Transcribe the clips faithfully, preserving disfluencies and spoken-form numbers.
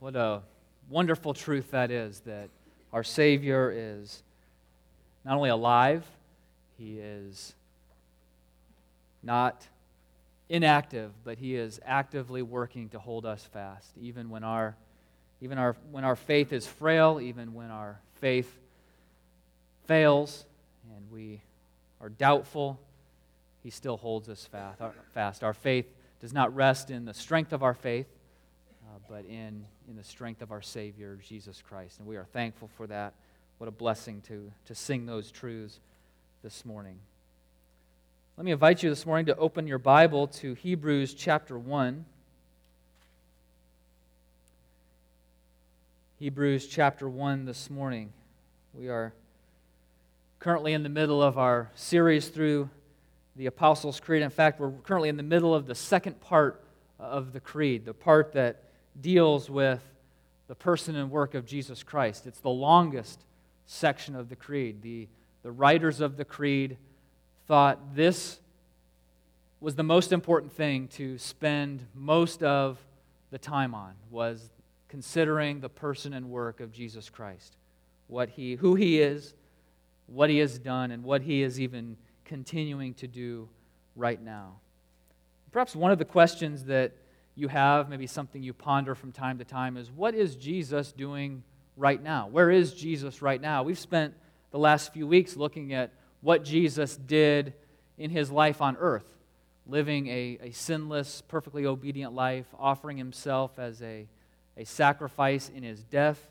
What a wonderful truth that is, that our Savior is not only alive, He is not inactive, but He is actively working to hold us fast, even when our, even our, when our faith is frail, even when our faith fails and we are doubtful, He still holds us fast. Our, fast. Our faith does not rest in the strength of our faith, uh, but in, in the strength of our Savior, Jesus Christ. And we are thankful for that. What a blessing to, to sing those truths this morning. Let me invite you this morning to open your Bible to Hebrews chapter one. Hebrews chapter one this morning. We are currently in the middle of our series through the Apostles' Creed. In fact, we're currently in the middle of the second part of the Creed, the part that deals with the person and work of Jesus Christ. It's the longest section of the Creed. The, the writers of the Creed thought this was the most important thing to spend most of the time on, was considering the person and work of Jesus Christ, what he, who He is, what He has done, and what He is even continuing to do right now. Perhaps one of the questions that you have, maybe something you ponder from time to time, is what is Jesus doing right now? Where is Jesus right now? We've spent the last few weeks looking at what Jesus did in His life on earth, living a, a sinless, perfectly obedient life, offering Himself as a, a sacrifice in His death,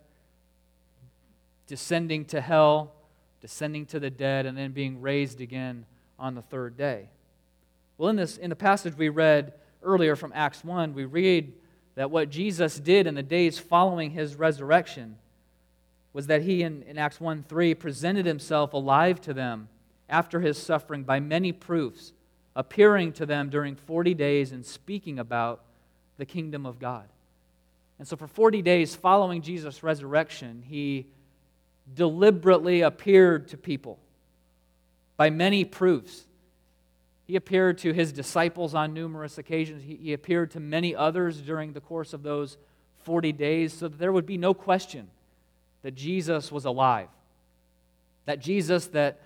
descending to hell, descending to the dead, and then being raised again on the third day. Well, in this in the passage we read earlier from Acts one, we read that what Jesus did in the days following His resurrection was that He, in, in Acts one three, presented Himself alive to them after His suffering by many proofs, appearing to them during forty days and speaking about the kingdom of God. And so for forty days following Jesus' resurrection, He deliberately appeared to people by many proofs. He appeared to His disciples on numerous occasions. He, he appeared to many others during the course of those forty days, so that there would be no question that Jesus was alive. That Jesus that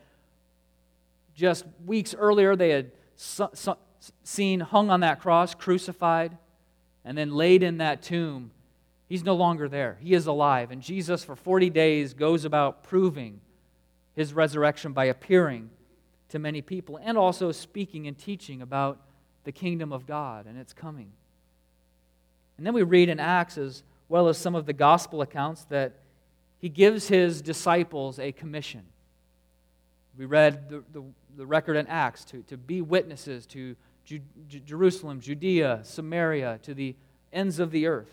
just weeks earlier they had su- su- seen hung on that cross, crucified, and then laid in that tomb, He's no longer there. He is alive. And Jesus for forty days goes about proving His resurrection by appearing to many people and also speaking and teaching about the kingdom of God and its coming. And then we read in Acts, as well as some of the gospel accounts, that He gives His disciples a commission. We read the, the, the record in Acts to, to be witnesses to Ju- Ju- Jerusalem, Judea, Samaria, to the ends of the earth.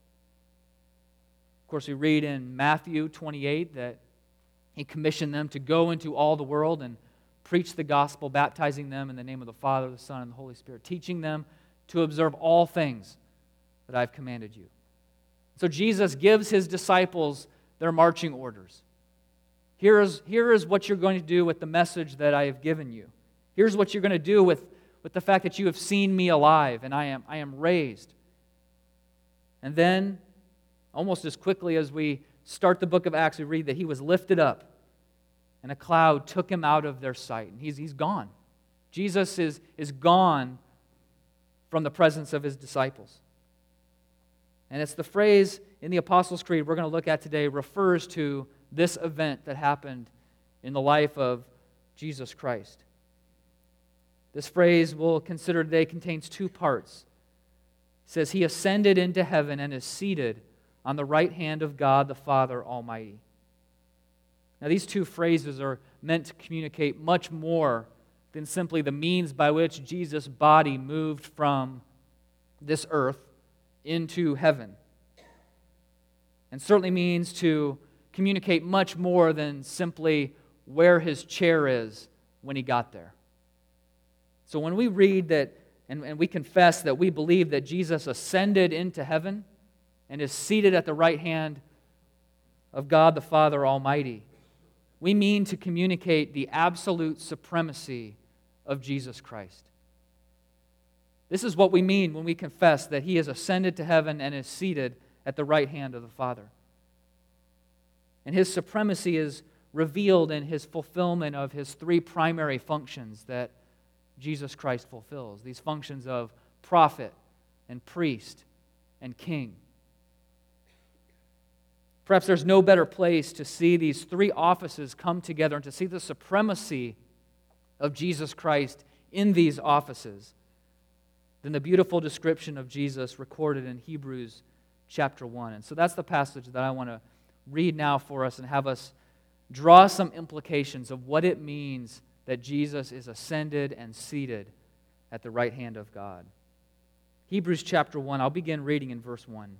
Of course, we read in Matthew twenty-eight that He commissioned them to go into all the world and preach the gospel, baptizing them in the name of the Father, the Son, and the Holy Spirit, teaching them to observe all things that I've commanded you. So Jesus gives His disciples their marching orders. Here is, here is what you're going to do with the message that I have given you. Here's what you're going to do with, with the fact that you have seen me alive and I am, I am raised. And then, almost as quickly as we start the book of Acts, we read that He was lifted up and a cloud took Him out of their sight. And he's, he's gone. Jesus is, is gone from the presence of His disciples. And it's the phrase in the Apostles' Creed we're going to look at today refers to this event that happened in the life of Jesus Christ. This phrase we'll consider today contains two parts. It says, He ascended into heaven and is seated on the right hand of God the Father Almighty. Now, these two phrases are meant to communicate much more than simply the means by which Jesus' body moved from this earth into heaven. And certainly means to communicate much more than simply where His chair is when He got there. So when we read that, and, and we confess that we believe that Jesus ascended into heaven and is seated at the right hand of God the Father Almighty, we mean to communicate the absolute supremacy of Jesus Christ. This is what we mean when we confess that He has ascended to heaven and is seated at the right hand of the Father. And his supremacy is revealed in his fulfillment of his three primary functions that Jesus Christ fulfills. These functions of prophet and priest and king. Perhaps there's no better place to see these three offices come together and to see the supremacy of Jesus Christ in these offices than the beautiful description of Jesus recorded in Hebrews chapter one. And so that's the passage that I want to read now for us and have us draw some implications of what it means that Jesus is ascended and seated at the right hand of God. Hebrews chapter one, I'll begin reading in verse one.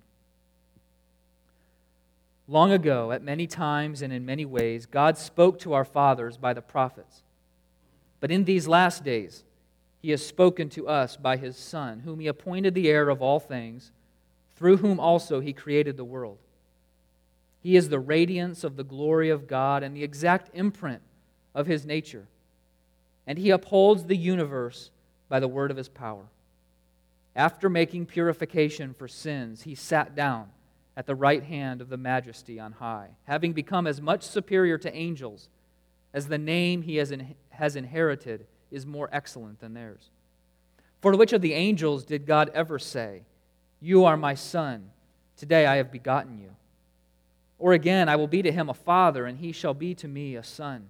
Long ago, at many times and in many ways, God spoke to our fathers by the prophets. But in these last days, He has spoken to us by His Son, whom He appointed the heir of all things, through whom also He created the world. He is the radiance of the glory of God and the exact imprint of His nature. And He upholds the universe by the word of His power. After making purification for sins, He sat down at the right hand of the Majesty on high, having become as much superior to angels as the name He has, in, has inherited is more excellent than theirs. For to which of the angels did God ever say, "You are my Son, today I have begotten you"? Or again, "I will be to him a father, and he shall be to me a son"?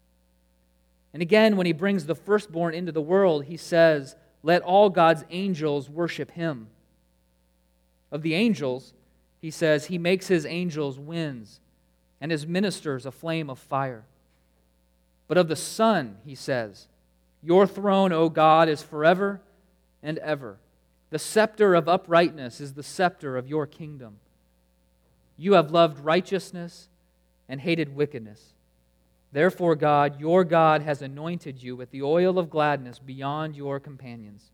And again, when He brings the firstborn into the world, He says, "Let all God's angels worship him." Of the angels, He says, He makes His angels winds and His ministers a flame of fire. But of the Son, He says, "Your throne, O God, is forever and ever. The scepter of uprightness is the scepter of your kingdom. You have loved righteousness and hated wickedness. Therefore, God, your God, has anointed you with the oil of gladness beyond your companions.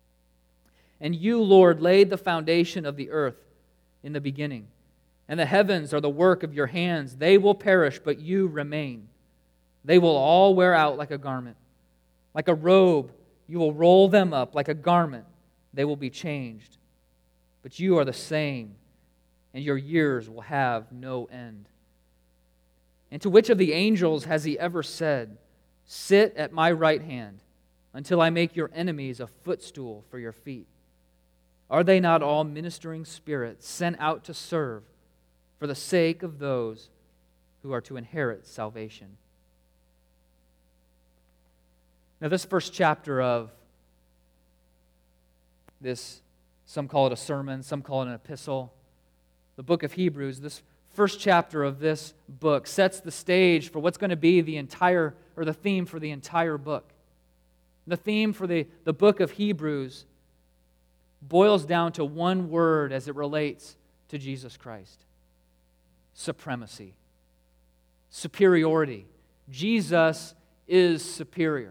And you, Lord, laid the foundation of the earth in the beginning, and the heavens are the work of your hands. They will perish, but you remain. They will all wear out like a garment. Like a robe, you will roll them up. Like a garment, they will be changed. But you are the same, and your years will have no end. And to which of the angels has He ever said, 'Sit at my right hand until I make your enemies a footstool for your feet'? Are they not all ministering spirits sent out to serve for the sake of those who are to inherit salvation?" Now, this first chapter of this, some call it a sermon, some call it an epistle, the book of Hebrews, this first chapter of this book sets the stage for what's going to be the entire, or the theme for the entire book. The theme for the, the book of Hebrews boils down to one word as it relates to Jesus Christ: supremacy, superiority. Jesus is superior.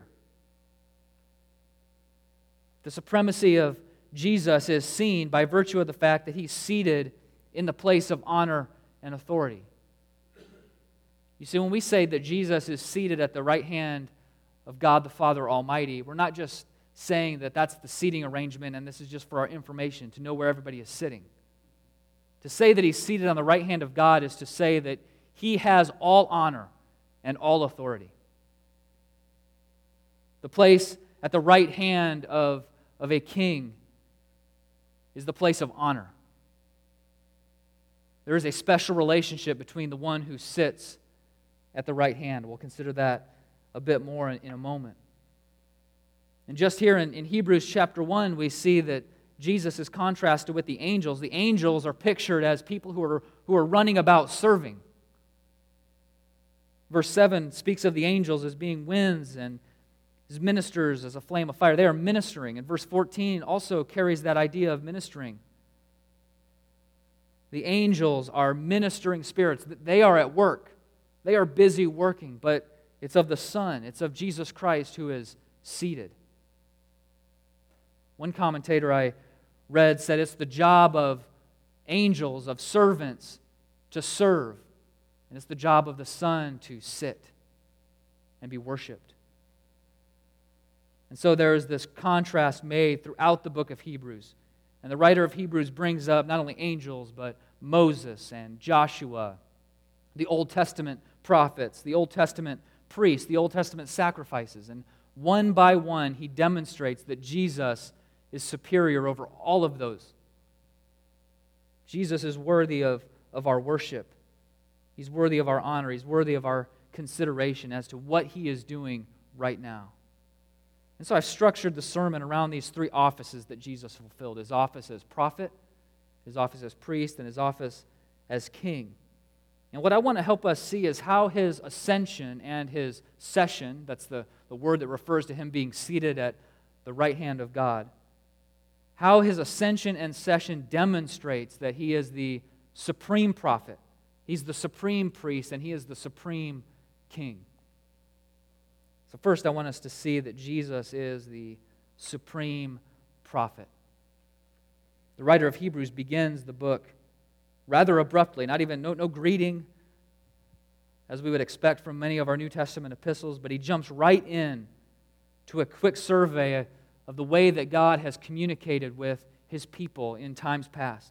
The supremacy of Jesus is seen by virtue of the fact that He's seated in the place of honor and authority. You see, when we say that Jesus is seated at the right hand of God the Father Almighty, we're not just saying that that's the seating arrangement and this is just for our information to know where everybody is sitting. To say that He's seated on the right hand of God is to say that He has all honor and all authority. The place at the right hand of, of a king is the place of honor. There is a special relationship between the one who sits at the right hand. We'll consider that a bit more in, in a moment. And just here in, in Hebrews chapter one, we see that Jesus is contrasted with the angels. The angels are pictured as people who are, who are running about serving. Verse seven speaks of the angels as being winds and His ministers as a flame of fire. They are ministering. And verse fourteen also carries that idea of ministering. The angels are ministering spirits. They are at work. They are busy working, but it's of the Son. It's of Jesus Christ who is seated. One commentator I read said it's the job of angels, of servants, to serve. And it's the job of the Son to sit and be worshiped. And so there is this contrast made throughout the book of Hebrews And the writer of Hebrews brings up not only angels, but Moses and Joshua, the Old Testament prophets, the Old Testament priests, the Old Testament sacrifices. And one by one, he demonstrates that Jesus is superior over all of those. Jesus is worthy of, of our worship. He's worthy of our honor. He's worthy of our consideration as to what he is doing right now. And so I've structured the sermon around these three offices that Jesus fulfilled: his office as prophet, his office as priest, and his office as king. And what I want to help us see is how his ascension and his session, that's the, the word that refers to him being seated at the right hand of God, how his ascension and session demonstrates that he is the supreme prophet, he's the supreme priest, and he is the supreme king. So first, I want us to see that Jesus is the supreme prophet. The writer of Hebrews begins the book rather abruptly, not even, no, no greeting, as we would expect from many of our New Testament epistles, but he jumps right in to a quick survey of the way that God has communicated with his people in times past.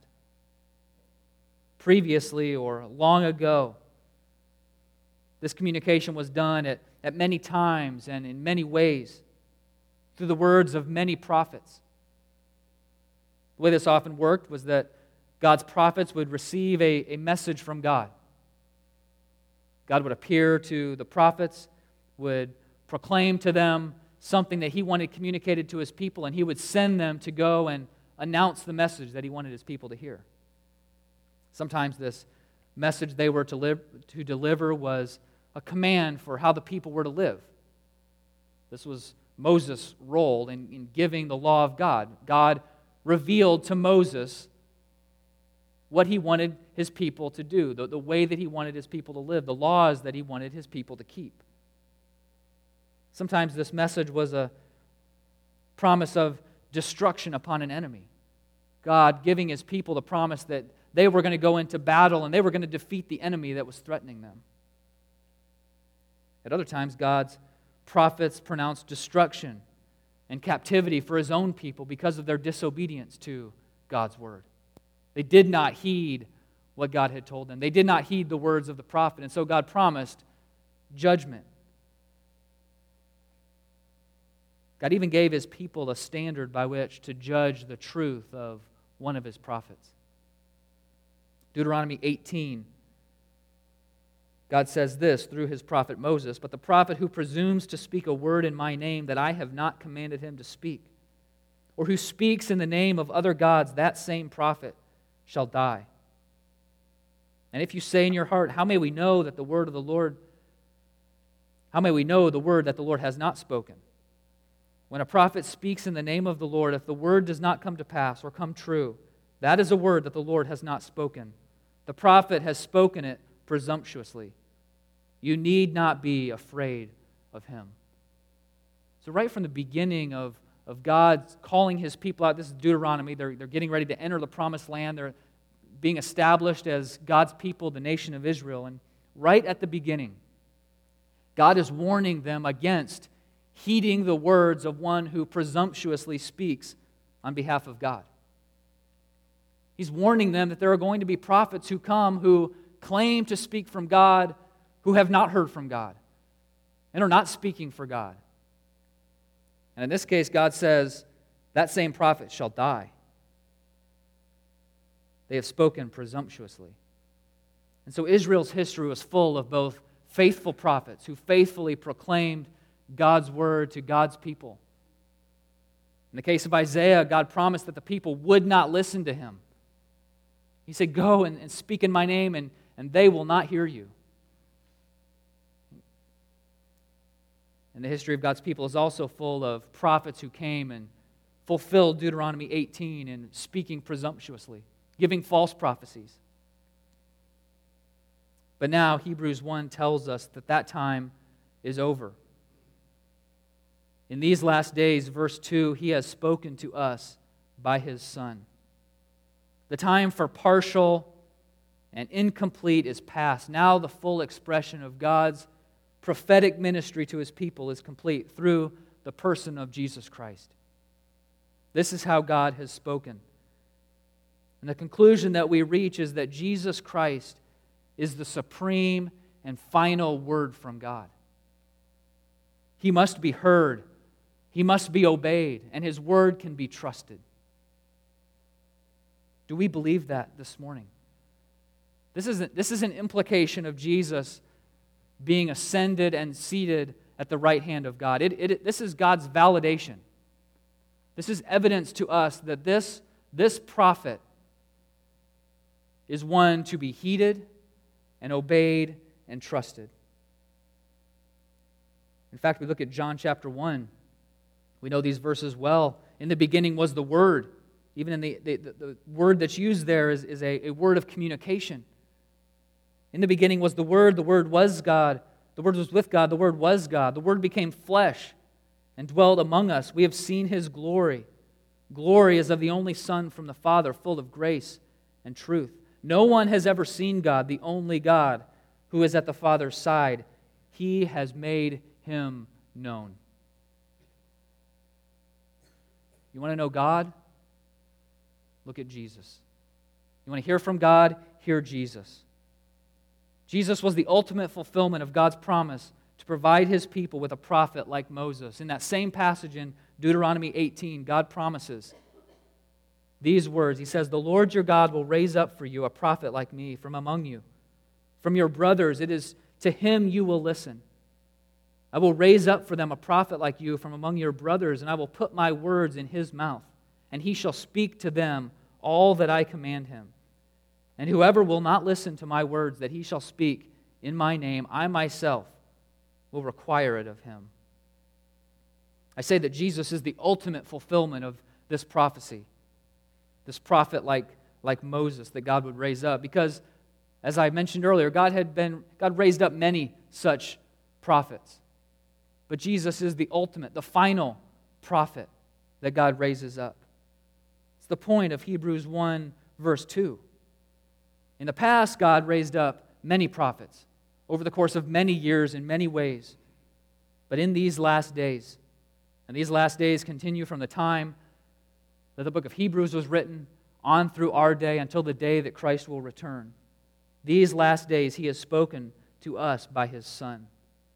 Previously or long ago, this communication was done at, at many times and in many ways through the words of many prophets. The way this often worked was that God's prophets would receive a, a message from God. God would appear to the prophets, would proclaim to them something that he wanted communicated to his people, and he would send them to go and announce the message that he wanted his people to hear. Sometimes this message they were to, live, to deliver was a command for how the people were to live. This was Moses' role in, in giving the law of God. God revealed to Moses what he wanted his people to do, the, the way that he wanted his people to live, the laws that he wanted his people to keep. Sometimes this message was a promise of destruction upon an enemy. God giving his people the promise that they were going to go into battle and they were going to defeat the enemy that was threatening them. At other times, God's prophets pronounced destruction and captivity for his own people because of their disobedience to God's word. They did not heed what God had told them. They did not heed the words of the prophet, and so God promised judgment. God even gave his people a standard by which to judge the truth of one of his prophets. Deuteronomy eighteen, God says this through his prophet Moses, "But the prophet who presumes to speak a word in my name that I have not commanded him to speak, or who speaks in the name of other gods, that same prophet shall die. And if you say in your heart, how may we know that the word of the Lord, how may we know the word that the Lord has not spoken? When a prophet speaks in the name of the Lord, if the word does not come to pass or come true, that is a word that the Lord has not spoken. The prophet has spoken it presumptuously. You need not be afraid of him." So right from the beginning of, of God calling his people out, this is Deuteronomy, they're, they're getting ready to enter the promised land. They're being established as God's people, the nation of Israel. And right at the beginning, God is warning them against heeding the words of one who presumptuously speaks on behalf of God. He's warning them that there are going to be prophets who come who claim to speak from God, who have not heard from God, and are not speaking for God. And in this case, God says, that same prophet shall die. They have spoken presumptuously. And so Israel's history was full of both faithful prophets who faithfully proclaimed God's word to God's people. In the case of Isaiah, God promised that the people would not listen to him. He said, "Go and, and speak in my name, and, and they will not hear you." And the history of God's people is also full of prophets who came and fulfilled Deuteronomy eighteen in speaking presumptuously, giving false prophecies. But now Hebrews one tells us that that time is over. In these last days, verse two, he has spoken to us by his Son. The time for partial and incomplete is past. Now the full expression of God's prophetic ministry to his people is complete through the person of Jesus Christ. This is how God has spoken. And the conclusion that we reach is that Jesus Christ is the supreme and final word from God. He must be heard, He must be obeyed, and His word can be trusted. Do we believe that this morning? This isn't, this is an implication of Jesus being ascended and seated at the right hand of God. It, it, this is God's validation. This is evidence to us that this, this prophet is one to be heeded and obeyed and trusted. In fact, we look at John chapter one. We know these verses well. In the beginning was the Word. Even in the, the, the word that's used there is, is a, a word of communication. In the beginning was the Word. The Word was God. The Word was with God. The Word was God. The Word became flesh and dwelled among us. We have seen His glory. Glory is of the only Son from the Father, full of grace and truth. No one has ever seen God, the only God, who is at the Father's side. He has made Him known. You want to know God? Look at Jesus. You want to hear from God? Hear Jesus. Jesus was the ultimate fulfillment of God's promise to provide His people with a prophet like Moses. In that same passage in Deuteronomy eighteen, God promises these words. He says, "The Lord your God will raise up for you a prophet like me from among you. From your brothers, it is to him you will listen. I will raise up for them a prophet like you from among your brothers, and I will put my words in his mouth, and he shall speak to them all that I command him. And whoever will not listen to my words that he shall speak in my name, I myself will require it of him." I say that Jesus is the ultimate fulfillment of this prophecy, this prophet like, like Moses that God would raise up, because as I mentioned earlier, God had been God raised up many such prophets. But Jesus is the ultimate, the final prophet that God raises up. It's the point of Hebrews one, verse two. In the past, God raised up many prophets over the course of many years in many ways. But in these last days, and these last days continue from the time that the book of Hebrews was written on through our day until the day that Christ will return. These last days He has spoken to us by His Son.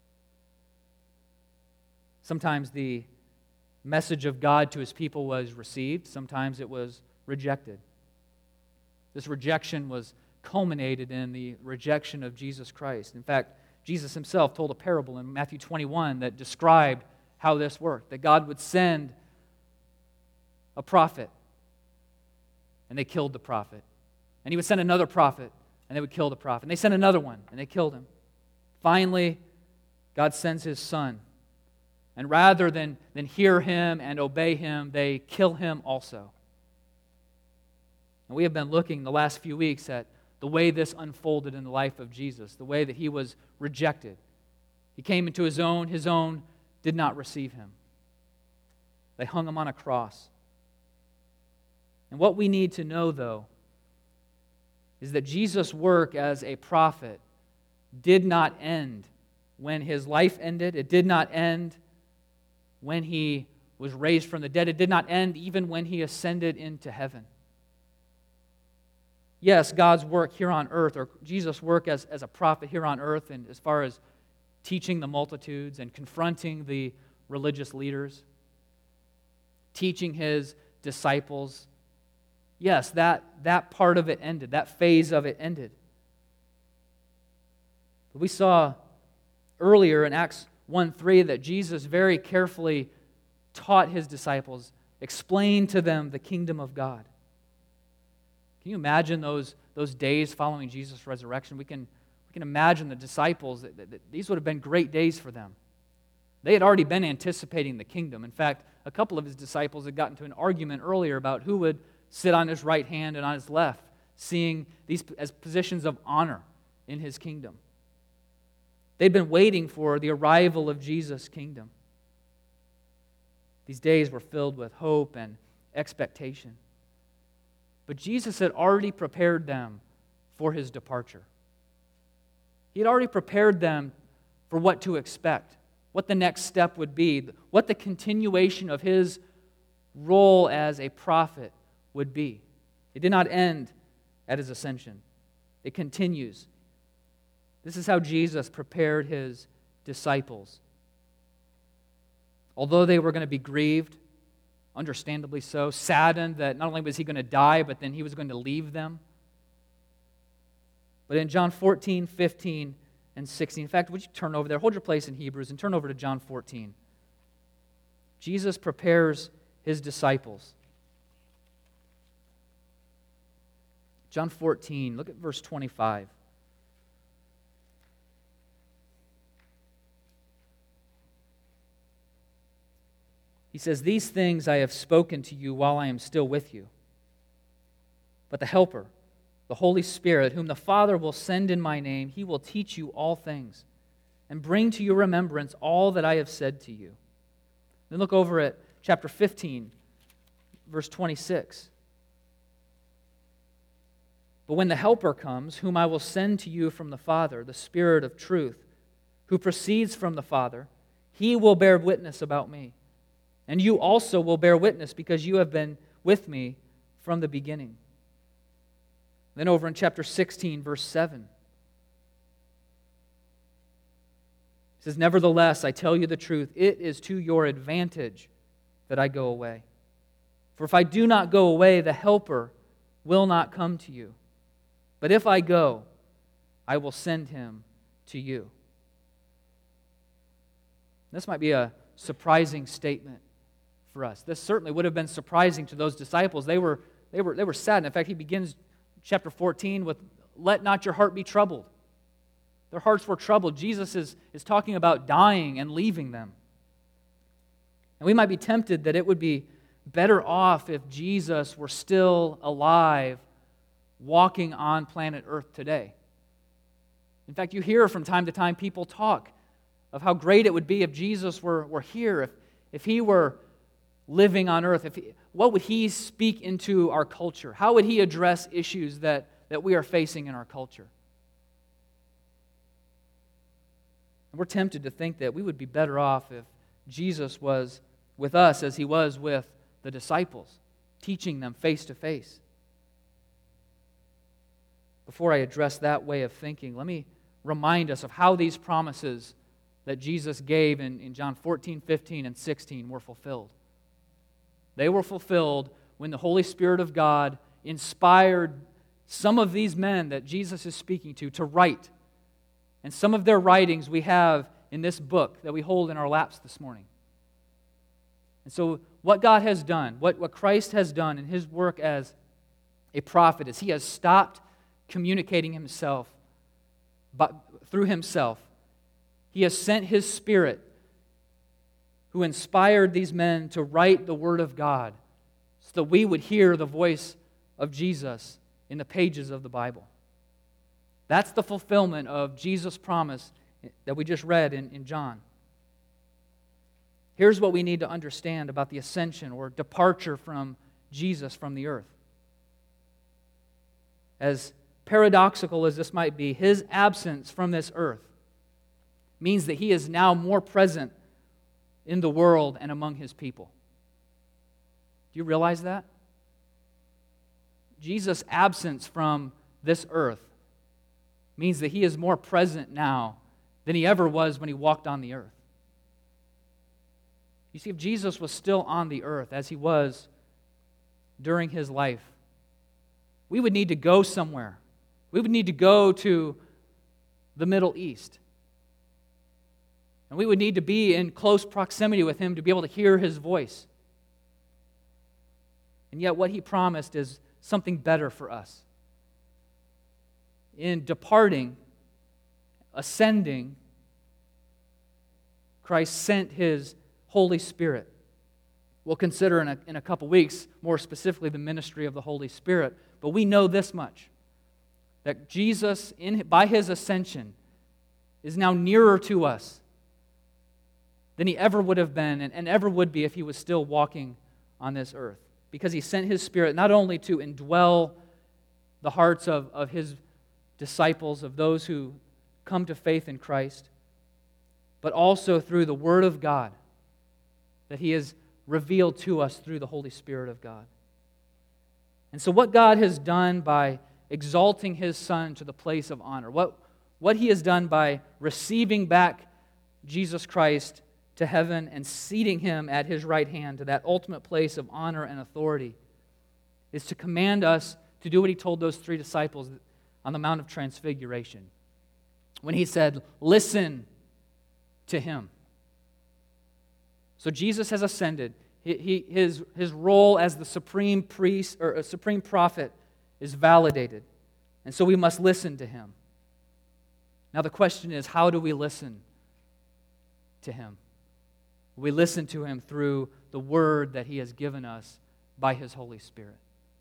Sometimes the message of God to His people was received. Sometimes it was rejected. This rejection was culminated in the rejection of Jesus Christ. In fact, Jesus Himself told a parable in Matthew twenty-one that described how this worked, that God would send a prophet, and they killed the prophet. And He would send another prophet, and they would kill the prophet. And they sent another one, and they killed him. Finally, God sends His Son. And rather than, than hear Him and obey Him, they kill Him also. And we have been looking the last few weeks at the way this unfolded in the life of Jesus, the way that He was rejected. He came into His own, His own did not receive Him. They hung Him on a cross. And what we need to know, though, is that Jesus' work as a prophet did not end when His life ended. It did not end when He was raised from the dead. It did not end even when He ascended into heaven. Yes, God's work here on earth, or Jesus' work as, as a prophet here on earth, and as far as teaching the multitudes and confronting the religious leaders, teaching His disciples, yes, that, that part of it ended. That phase of it ended. But we saw earlier in Acts one three that Jesus very carefully taught His disciples, explained to them the kingdom of God. Can you imagine those, those days following Jesus' resurrection? We can, we can imagine the disciples, that, that, that these would have been great days for them. They had already been anticipating the kingdom. In fact, a couple of His disciples had gotten into an argument earlier about who would sit on His right hand and on His left, seeing these as positions of honor in His kingdom. They'd been waiting for the arrival of Jesus' kingdom. These days were filled with hope and expectation. But Jesus had already prepared them for His departure. He had already prepared them for what to expect, what the next step would be, what the continuation of His role as a prophet would be. It did not end at his ascension. It continues. This is how Jesus prepared his disciples. Although they were going to be grieved, understandably so, saddened that not only was he going to die, but then he was going to leave them. But in John fourteen, fifteen, and sixteen, in fact, would you turn over there, hold your place in Hebrews, and turn over to John fourteen. Jesus prepares his disciples. John fourteen, look at verse twenty-five. He says, "These things I have spoken to you while I am still with you. But the Helper, the Holy Spirit, whom the Father will send in my name, he will teach you all things and bring to your remembrance all that I have said to you." Then look over at chapter fifteen, verse twenty-six. "But when the Helper comes, whom I will send to you from the Father, the Spirit of truth, who proceeds from the Father, he will bear witness about me. And you also will bear witness because you have been with me from the beginning." Then over in chapter sixteen, verse seven, it says, "Nevertheless, I tell you the truth, it is to your advantage that I go away. For if I do not go away, the Helper will not come to you. But if I go, I will send him to you." This might be a surprising statement for us. This certainly would have been surprising to those disciples. They were, they were, they were sad. In fact, he begins chapter fourteen with, "Let not your heart be troubled." Their hearts were troubled. Jesus is, is talking about dying and leaving them. And we might be tempted that it would be better off if Jesus were still alive, walking on planet Earth today. In fact, you hear from time to time people talk of how great it would be if Jesus were, were here, if, if he were living on earth. If he, what would he speak into our culture? How would he address issues that, that we are facing in our culture? And we're tempted to think that we would be better off if Jesus was with us as he was with the disciples, teaching them face to face. Before I address that way of thinking, let me remind us of how these promises that Jesus gave in, in John fourteen, fifteen, and sixteen were fulfilled. They were fulfilled when the Holy Spirit of God inspired some of these men that Jesus is speaking to to write. And some of their writings we have in this book that we hold in our laps this morning. And so what God has done, what, what Christ has done in his work as a prophet is he has stopped communicating himself but through himself. He has sent his Spirit who inspired these men to write the Word of God so that we would hear the voice of Jesus in the pages of the Bible. That's the fulfillment of Jesus' promise that we just read in, in John. Here's what we need to understand about the ascension or departure from Jesus from the earth. As paradoxical as this might be, his absence from this earth means that he is now more present in the world and among his people. Do you realize that? Jesus' absence from this earth means that he is more present now than he ever was when he walked on the earth. You see, if Jesus was still on the earth as he was during his life, we would need to go somewhere. We would need to go to the Middle East. And we would need to be in close proximity with him to be able to hear his voice. And yet what he promised is something better for us. In departing, ascending, Christ sent his Holy Spirit. We'll consider in a, in a couple weeks, more specifically, the ministry of the Holy Spirit. But we know this much, that Jesus, in, by his ascension, is now nearer to us than he ever would have been and, and ever would be if he was still walking on this earth. Because he sent his Spirit not only to indwell the hearts of, of his disciples, of those who come to faith in Christ, but also through the Word of God that he has revealed to us through the Holy Spirit of God. And so what God has done by exalting His Son to the place of honor, what, what He has done by receiving back Jesus Christ to heaven and seating Him at His right hand to that ultimate place of honor and authority, is to command us to do what He told those three disciples on the Mount of Transfiguration, when He said, "Listen to Him." So Jesus has ascended. He, he, his, his role as the supreme priest or a supreme prophet is validated. And so we must listen to Him. Now the question is, how do we listen to Him? We listen to Him through the Word that He has given us by His Holy Spirit.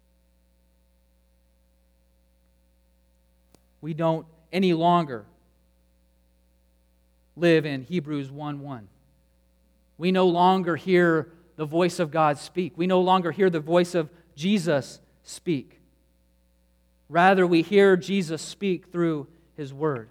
We don't any longer live in Hebrews one one. We no longer hear the voice of God speak. We no longer hear the voice of Jesus speak. Rather, we hear Jesus speak through His Word.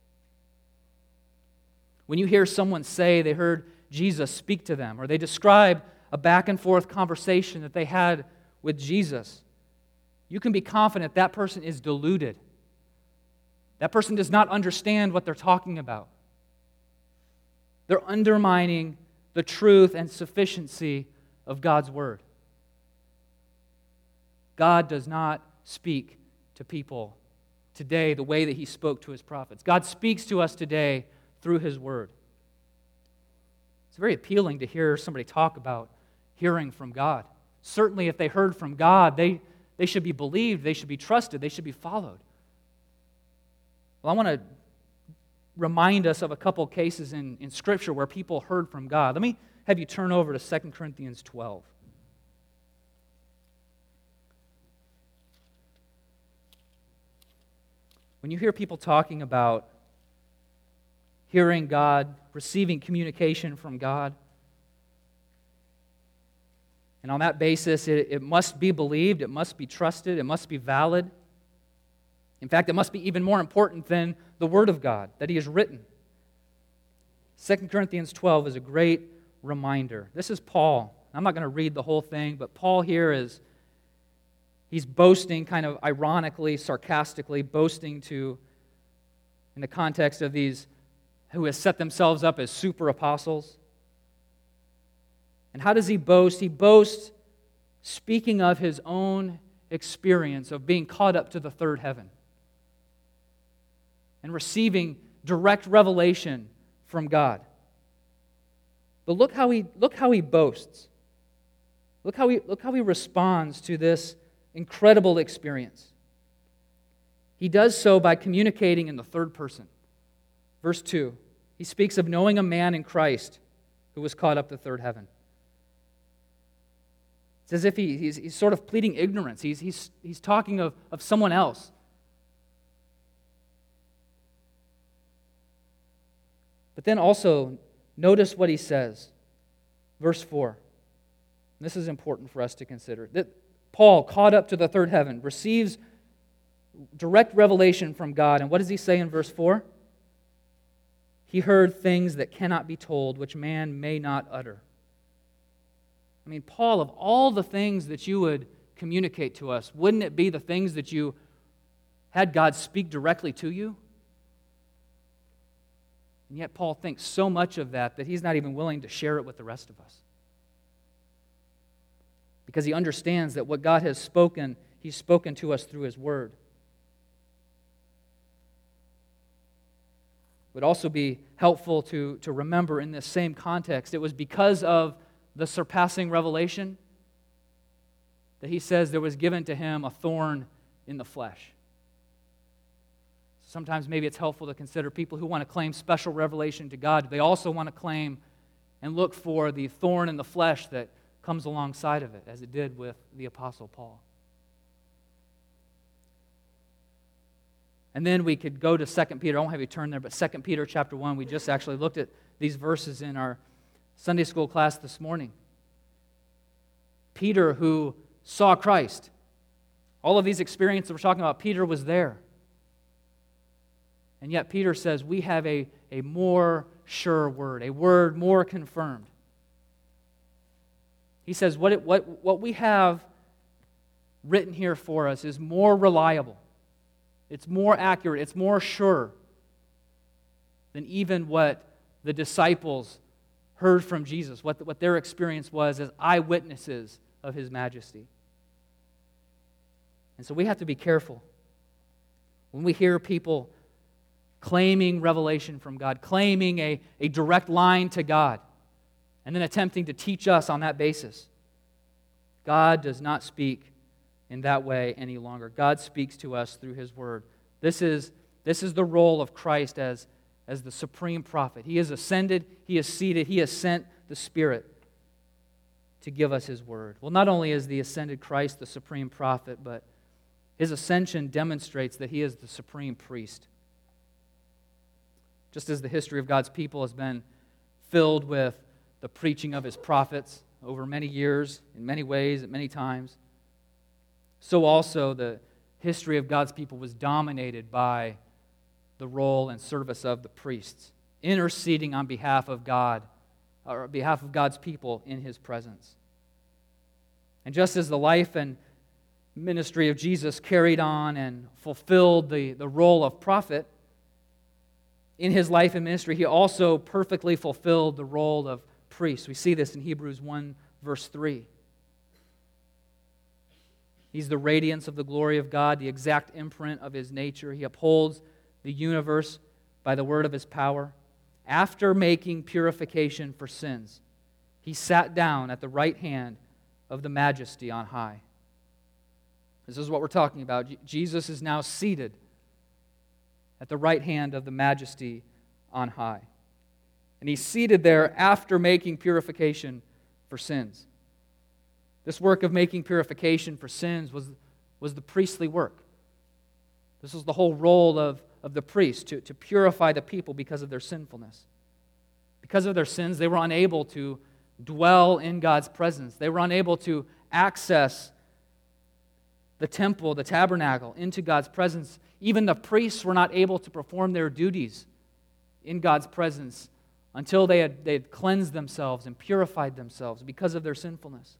When you hear someone say they heard Jesus speak to them, or they describe a back and forth conversation that they had with Jesus, you can be confident that person is deluded. That person does not understand what they're talking about. They're undermining the truth and sufficiency of God's Word. God does not speak to people today the way that He spoke to His prophets. God speaks to us today through His Word. It's very appealing to hear somebody talk about hearing from God. Certainly if they heard from God, they, they should be believed, they should be trusted, they should be followed. Well, I want to remind us of a couple cases in, in Scripture where people heard from God. Let me have you turn over to Second Corinthians twelve. When you hear people talking about hearing God, receiving communication from God, and on that basis, it, it must be believed, it must be trusted, it must be valid. In fact, it must be even more important than the Word of God that He has written. Second Corinthians twelve is a great reminder. This is Paul. I'm not going to read the whole thing, but Paul here is, he's boasting kind of ironically, sarcastically, boasting to, in the context of these who has set themselves up as super apostles. And how does he boast? He boasts speaking of his own experience of being caught up to the third heaven and receiving direct revelation from God. But look how he look how he boasts. Look how he look how he responds to this incredible experience. He does so by communicating in the third person. Verse two, he speaks of knowing a man in Christ who was caught up to third heaven. It's as if he, he's, he's sort of pleading ignorance. He's, he's, he's talking of, of someone else. But then also, notice what he says. Verse four. This is important for us to consider. That Paul, caught up to the third heaven, receives direct revelation from God. And what does he say in verse four? He heard things that cannot be told, which man may not utter. I mean, Paul, of all the things that you would communicate to us, wouldn't it be the things that you had God speak directly to you? And yet Paul thinks so much of that that he's not even willing to share it with the rest of us. Because he understands that what God has spoken, He's spoken to us through His Word. It would also be helpful to, to remember in this same context, it was because of the surpassing revelation that he says there was given to him a thorn in the flesh. Sometimes maybe it's helpful to consider people who want to claim special revelation to God. They also want to claim and look for the thorn in the flesh that comes alongside of it, as it did with the Apostle Paul. And then we could go to Second Peter. I won't have you turn there, but Second Peter chapter one, we just actually looked at these verses in our Sunday school class this morning. Peter, who saw Christ. All of these experiences we're talking about, Peter was there. And yet Peter says we have a, a more sure word, a word more confirmed. He says what, it, what, what we have written here for us is more reliable, it's more accurate, it's more sure than even what the disciples heard from Jesus, what, what their experience was as eyewitnesses of His majesty. And so we have to be careful when we hear people claiming revelation from God, claiming a, a direct line to God, and then attempting to teach us on that basis. God does not speak in that way any longer. God speaks to us through His Word. This is, this is the role of Christ as, as the supreme prophet. He has ascended, He is seated, He has sent the Spirit to give us His Word. Well, not only is the ascended Christ the supreme prophet, but His ascension demonstrates that He is the supreme priest. Just as the history of God's people has been filled with the preaching of His prophets over many years, in many ways, at many times, so also the history of God's people was dominated by the role and service of the priests, interceding on behalf of God, or on behalf of God's people in His presence. And just as the life and ministry of Jesus carried on and fulfilled the, the role of prophet, in His life and ministry, He also perfectly fulfilled the role of priest. We see this in Hebrews one, verse three. He's the radiance of the glory of God, the exact imprint of His nature. He upholds the universe by the word of His power. After making purification for sins, He sat down at the right hand of the Majesty on high. This is what we're talking about. Jesus is now seated at the right hand of the Majesty on high. And He's seated there after making purification for sins. This work of making purification for sins was, was the priestly work. This was the whole role of, of the priest, to, to purify the people because of their sinfulness. Because of their sins, they were unable to dwell in God's presence. They were unable to access the temple, the tabernacle, into God's presence. Even the priests were not able to perform their duties in God's presence until they had, they had cleansed themselves and purified themselves because of their sinfulness.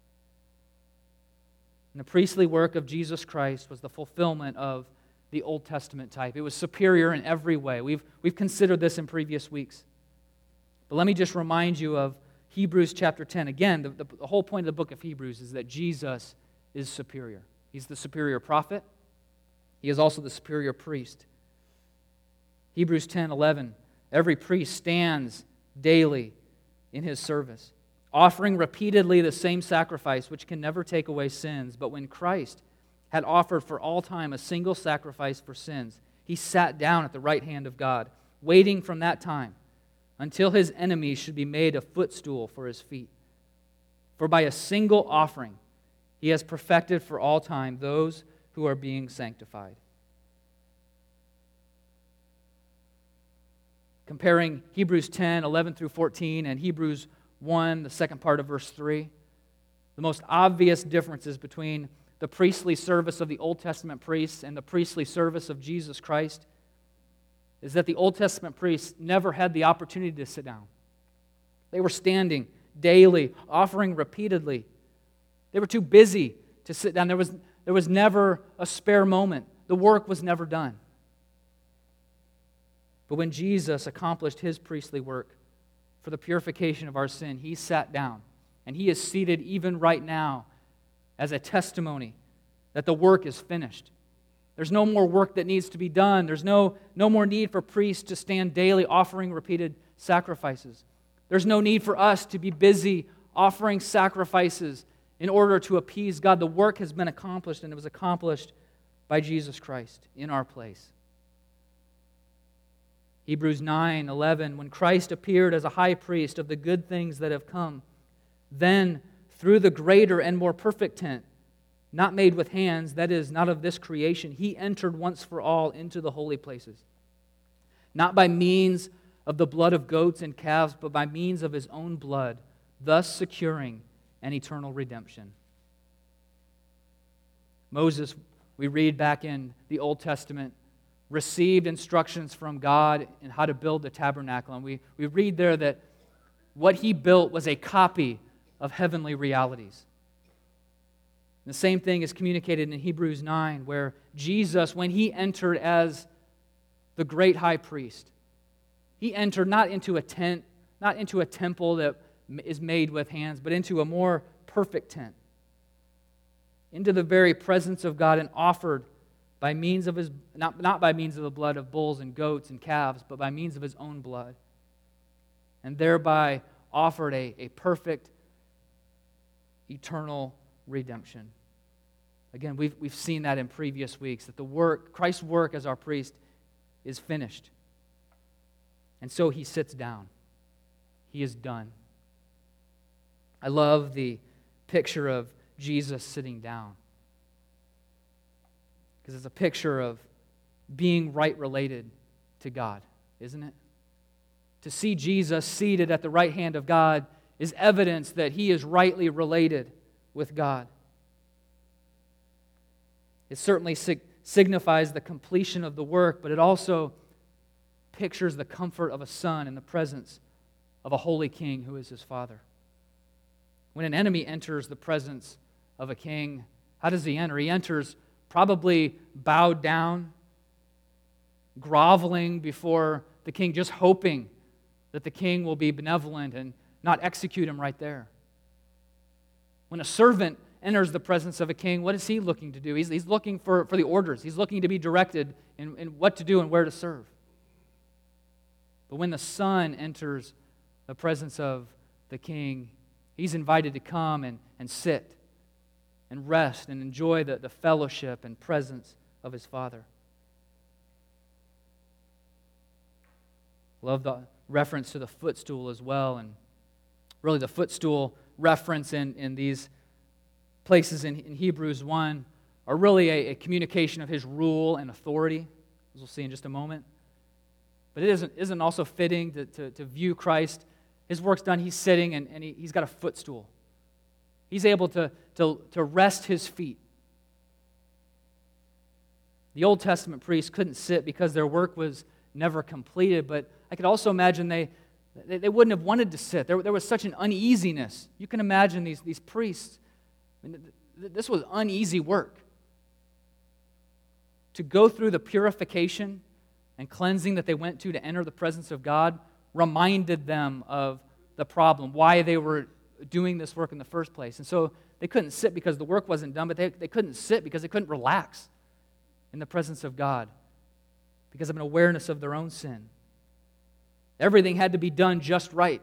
And the priestly work of Jesus Christ was the fulfillment of the Old Testament type. It was superior in every way. We've, we've considered this in previous weeks. But let me just remind you of Hebrews chapter ten. Again, the, the, the whole point of the book of Hebrews is that Jesus is superior. He's the superior prophet. He is also the superior priest. Hebrews ten eleven. Every priest stands daily in his service, offering repeatedly the same sacrifice which can never take away sins. But when Christ had offered for all time a single sacrifice for sins, He sat down at the right hand of God, waiting from that time until His enemies should be made a footstool for His feet. For by a single offering He has perfected for all time those who are being sanctified. Comparing Hebrews ten, eleven through fourteen, and Hebrews one, the second part of verse three, the most obvious differences between the priestly service of the Old Testament priests and the priestly service of Jesus Christ is that the Old Testament priests never had the opportunity to sit down. They were standing daily, offering repeatedly. They were too busy to sit down. There was, there was never a spare moment. The work was never done. But when Jesus accomplished His priestly work for the purification of our sin, He sat down, and He is seated even right now as a testimony that the work is finished. There's no more work that needs to be done. There's no, no more need for priests to stand daily offering repeated sacrifices. There's no need for us to be busy offering sacrifices in order to appease God. The work has been accomplished, and it was accomplished by Jesus Christ in our place. Hebrews nine eleven, when Christ appeared as a high priest of the good things that have come, then through the greater and more perfect tent, not made with hands, that is, not of this creation, He entered once for all into the holy places, not by means of the blood of goats and calves, but by means of His own blood, thus securing an eternal redemption. Moses, we read back in the Old Testament, received instructions from God in how to build the tabernacle. And we, we read there that what he built was a copy of heavenly realities. The same thing is communicated in Hebrews nine, where Jesus, when he entered as the great high priest, he entered not into a tent, not into a temple that is made with hands, but into a more perfect tent, into the very presence of God, and offered by means of his, not, not by means of the blood of bulls and goats and calves, but by means of his own blood, and thereby offered a, a perfect, eternal redemption. Again, we've, we've seen that in previous weeks, that the work, Christ's work as our priest is finished. And so he sits down. He is done. I love the picture of Jesus sitting down, because it's a picture of being right related to God, isn't it? To see Jesus seated at the right hand of God is evidence that he is rightly related with God. It certainly sig- signifies the completion of the work, but it also pictures the comfort of a son in the presence of a holy king who is his father. When an enemy enters the presence of a king, how does he enter? He enters probably bowed down, groveling before the king, just hoping that the king will be benevolent and not execute him right there. When a servant enters the presence of a king, what is he looking to do? He's, he's looking for, for the orders. He's looking to be directed in, in what to do and where to serve. But when the son enters the presence of the king, he's invited to come and, and sit and rest and enjoy the, the fellowship and presence of his father. Love the reference to the footstool as well. And really the footstool reference in, in these places in, in Hebrews one are really a, a communication of his rule and authority, as we'll see in just a moment. But it isn't, isn't also fitting to, to, to view Christ. His work's done, he's sitting, and, and he, he's got a footstool. He's able to, to, to rest his feet. The Old Testament priests couldn't sit because their work was never completed, but I could also imagine they, they, they wouldn't have wanted to sit. There, there was such an uneasiness. You can imagine these, these priests. I mean, this was uneasy work. To go through the purification and cleansing that they went to to enter the presence of God reminded them of the problem, why they were doing this work in the first place. And so they couldn't sit because the work wasn't done, but they, they couldn't sit because they couldn't relax in the presence of God because of an awareness of their own sin. Everything had to be done just right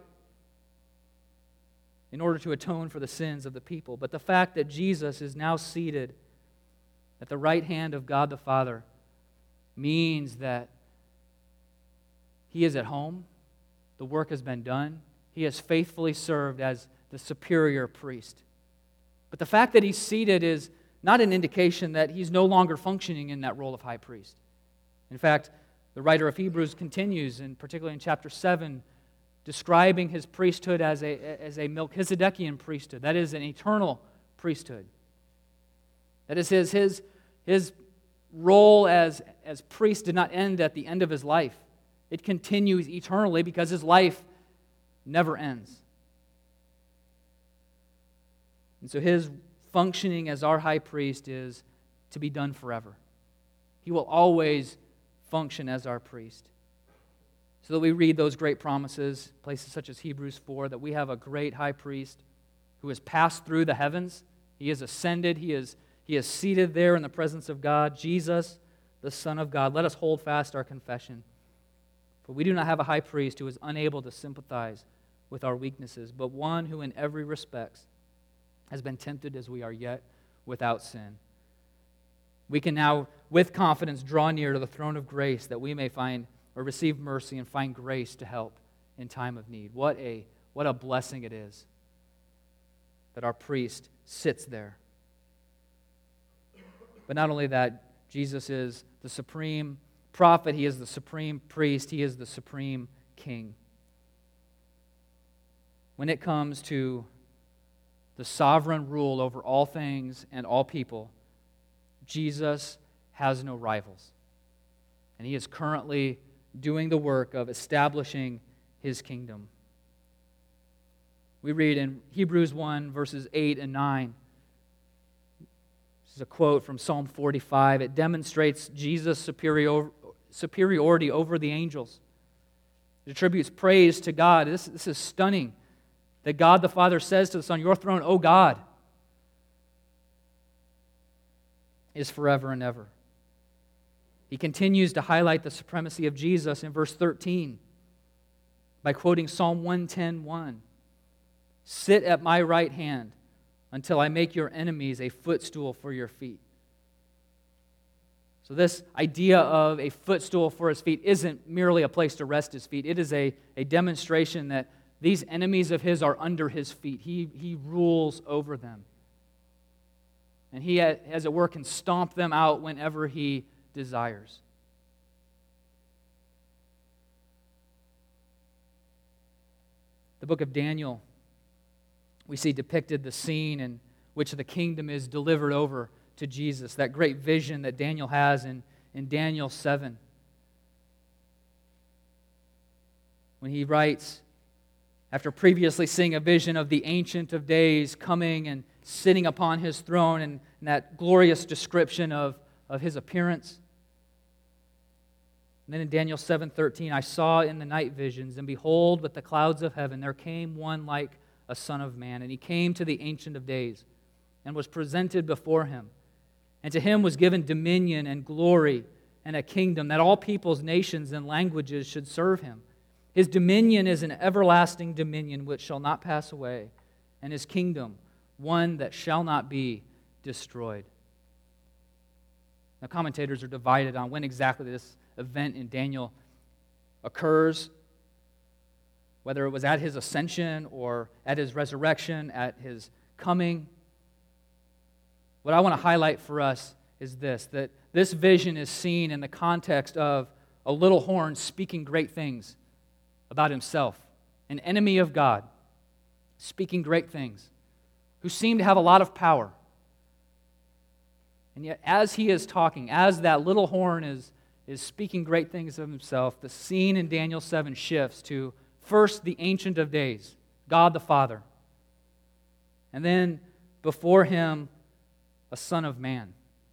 in order to atone for the sins of the people. But the fact that Jesus is now seated at the right hand of God the Father means that he is at home, the work has been done, he has faithfully served as the superior priest. But the fact that he's seated is not an indication that he's no longer functioning in that role of high priest. In fact, the writer of Hebrews continues, and particularly in chapter seven, describing his priesthood as a, as a Melchizedekian priesthood. That is an eternal priesthood. That is his, his, his role as, as priest did not end at the end of his life. It continues eternally because his life never ends. And so his functioning as our high priest is to be done forever. He will always function as our priest. So that we read those great promises, places such as Hebrews four, that we have a great high priest who has passed through the heavens. He has ascended. He is, he is seated there in the presence of God, Jesus, the Son of God. Let us hold fast our confession. For we do not have a high priest who is unable to sympathize with our weaknesses, but one who in every respect has been tempted as we are, yet without sin. We can now, with confidence, draw near to the throne of grace that we may find or receive mercy and find grace to help in time of need. What a, what a blessing it is that our priest sits there. But not only that, Jesus is the supreme prophet, he is the supreme priest, he is the supreme king. When it comes to the sovereign rule over all things and all people, Jesus has no rivals. And he is currently doing the work of establishing his kingdom. We read in Hebrews one, verses eight and nine, This is a quote from Psalm forty-five. It demonstrates Jesus' superior, superiority over the angels. It attributes praise to God. This, this is stunning that God the Father says to the Son, "Your throne, O God, is forever and ever." He continues to highlight the supremacy of Jesus in verse thirteen by quoting Psalm one ten one. "Sit at my right hand until I make your enemies a footstool for your feet." So this idea of a footstool for his feet isn't merely a place to rest his feet. It is a, a demonstration that these enemies of his are under his feet. He, he rules over them. And he, as it were, can stomp them out whenever he desires. The book of Daniel, we see depicted the scene in which the kingdom is delivered over to Jesus, that great vision that Daniel has in, in Daniel seven. When he writes, after previously seeing a vision of the Ancient of Days coming and sitting upon his throne, and, and that glorious description of, of his appearance. And then in Daniel seven thirteen, "I saw in the night visions, and behold, with the clouds of heaven there came one like a son of man, and he came to the Ancient of Days, and was presented before him. And to him was given dominion and glory and a kingdom, that all peoples, nations, and languages should serve him. His dominion is an everlasting dominion which shall not pass away, and his kingdom one that shall not be destroyed." Now, commentators are divided on when exactly this event in Daniel occurs, whether it was at his ascension or at his resurrection, at his coming. What I want to highlight for us is this, that this vision is seen in the context of a little horn speaking great things about himself, an enemy of God, speaking great things, who seemed to have a lot of power. And yet, as he is talking, as that little horn is, is speaking great things of himself, the scene in Daniel seven shifts to first the Ancient of Days, God the Father, and then before him, a Son of Man.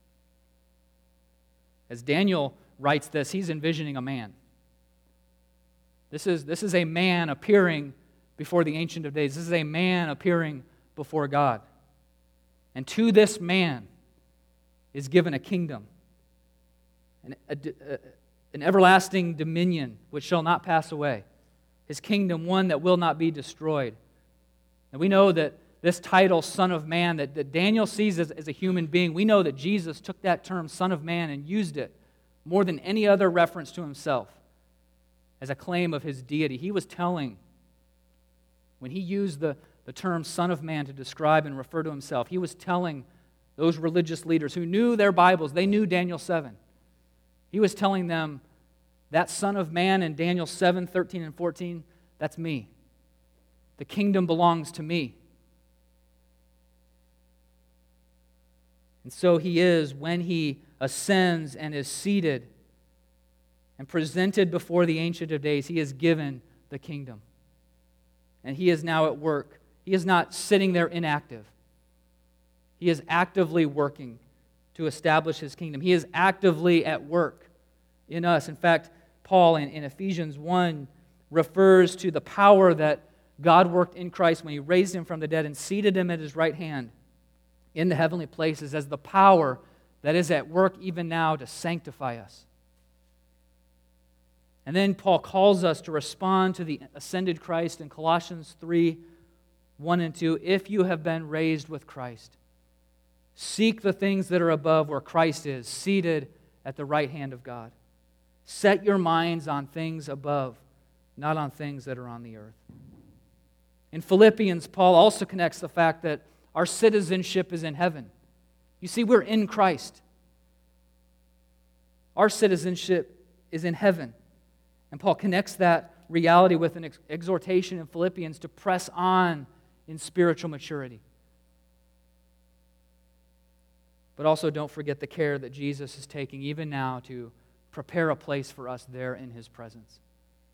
As Daniel writes this, he's envisioning a man. This is, this is a man appearing before the Ancient of Days. This is a man appearing before God. And to this man is given a kingdom, an, a, a, an everlasting dominion which shall not pass away. His kingdom, one that will not be destroyed. And we know that this title, Son of Man, that, that Daniel sees as, as a human being, we know that Jesus took that term, Son of Man, and used it more than any other reference to himself as a claim of his deity. He was telling, when he used the, the term Son of Man to describe and refer to himself, he was telling those religious leaders who knew their Bibles, they knew Daniel seven. He was telling them, that Son of Man in Daniel seven, thirteen, and fourteen, that's me. The kingdom belongs to me. And so he is when he ascends and is seated and presented before the Ancient of Days, he is given the kingdom. And he is now at work. He is not sitting there inactive. He is actively working to establish his kingdom. He is actively at work in us. In fact, Paul in, in Ephesians one refers to the power that God worked in Christ when he raised him from the dead and seated him at his right hand in the heavenly places as the power that is at work even now to sanctify us. And then Paul calls us to respond to the ascended Christ in Colossians three, one and two. If you have been raised with Christ, seek the things that are above where Christ is, seated at the right hand of God. Set your minds on things above, not on things that are on the earth. In Philippians, Paul also connects the fact that our citizenship is in heaven. You see, we're in Christ. Our citizenship is in heaven. And Paul connects that reality with an ex- exhortation in Philippians to press on in spiritual maturity. But also don't forget the care that Jesus is taking even now to prepare a place for us there in his presence.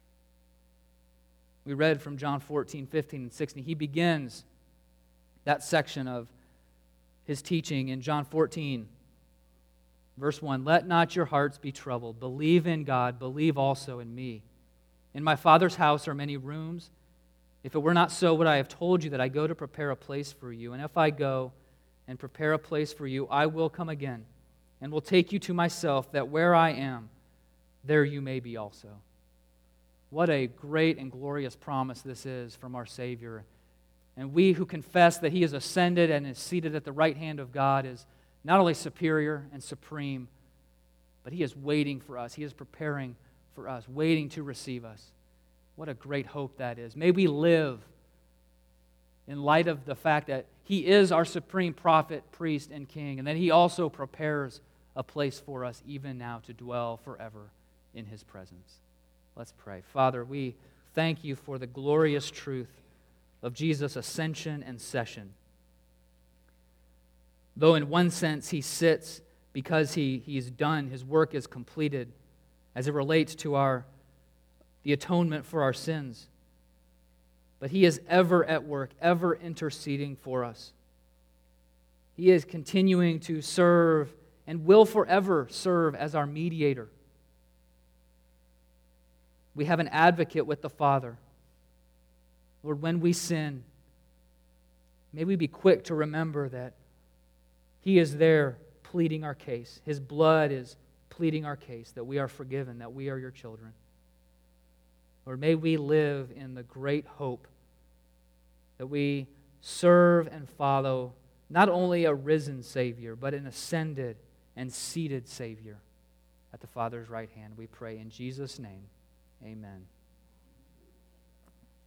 We read from John fourteen, fifteen, and sixteen. He begins that section of his teaching in John fourteen, verse one. Let not your hearts be troubled. Believe in God. Believe also in me. In my Father's house are many rooms. If it were not so, would I have told you that I go to prepare a place for you? And if I go and prepare a place for you, I will come again and will take you to myself, that where I am, there you may be also. What a great and glorious promise this is from our Savior. And we who confess that He is ascended and is seated at the right hand of God is not only superior and supreme, but He is waiting for us. He is preparing for us, waiting to receive us. What a great hope that is. May we live in light of the fact that He is our supreme prophet, priest, and king, and that He also prepares a place for us even now to dwell forever in His presence. Let's pray. Father, we thank You for the glorious truth of Jesus' ascension and session. Though in one sense He sits because he, He's done, His work is completed as it relates to our the atonement for our sins. But He is ever at work, ever interceding for us. He is continuing to serve and will forever serve as our mediator. We have an advocate with the Father. Lord, when we sin, may we be quick to remember that He is there pleading our case. His blood is pleading our case, that we are forgiven, that we are Your children. Lord, may we live in the great hope that we serve and follow not only a risen Savior, but an ascended and seated Savior at the Father's right hand. We pray in Jesus' name. Amen.